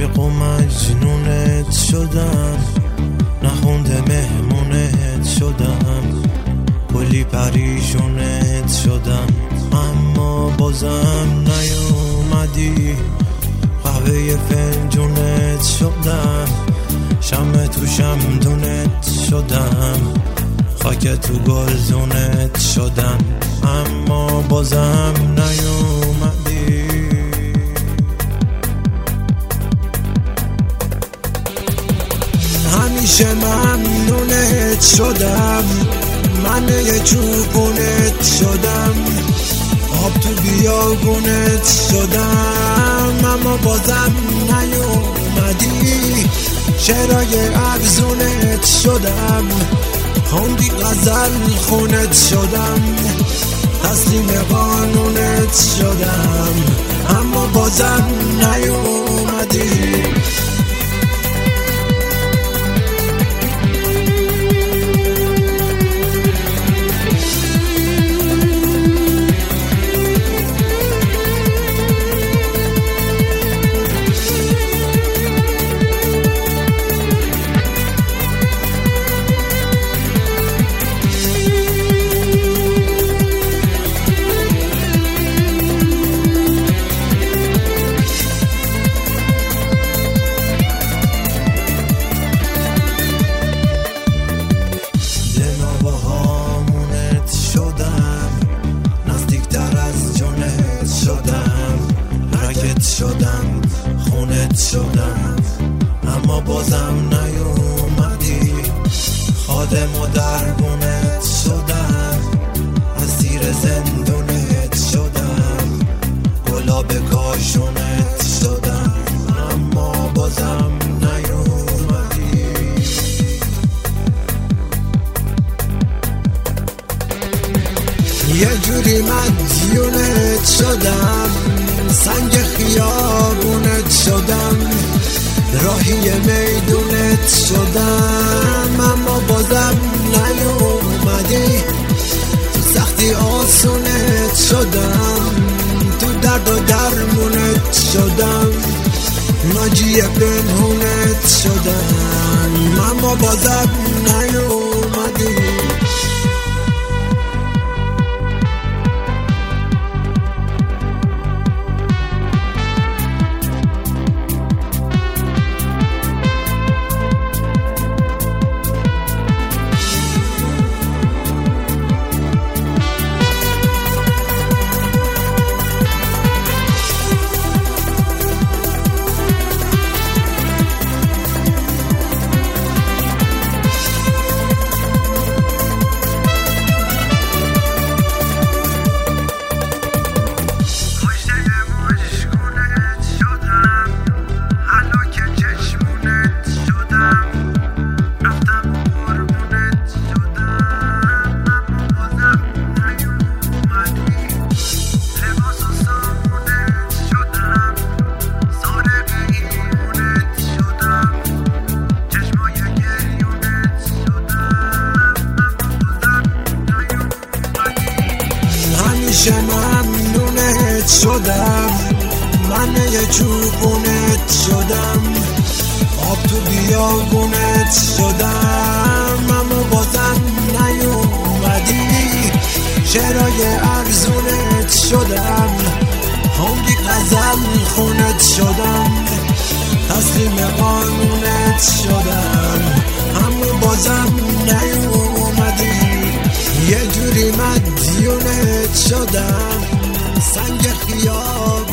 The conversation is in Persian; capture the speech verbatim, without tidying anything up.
عاشق و مجنونت شدم، نخونده مهمونت شدم، کلی پریشونت شدم، اما بازم نیومدی. قهوه فنجونت شدم، شمع تو شمدونت شدم، خاک تو گلدونت شدم، اما بازم نیومدی. همیشه ممنونت شدم، من یه چوبونت شدم، آب تو بیابونت شدم، اما بازم نیومدی. شعرهای افزونت شدم، خوندی غزل خونت شدم، تسلیم قانونت شدم، اما بازم نیومدی. شدم خونت شدم، اما بازم نیومدی. خادم و دربونت شدم، اسیر زندونت شدم، گلاب کاشونت شدم، اما بازم نیومدی. یه جوری مدیونت شدم، سنگ خیابونت شدم، راهی میدونت شدم، اما بازم نیومدی. تو سختی آسونت شدم، تو درد و درمونت شدم، ناجی پنهونت شدم، اما بازم نیومدی. همیشه ممنونت شدم، من یه چوبونت شدم، آب تو بیابونت شدم، اما بازم نیومدی. شعرهای ارزونت شدم، خوندی غزل خونت شدم، تسلیم قانونت شدم، اما بازم نیومدی. یه جوری مدیونت شدم، سنگ خیاب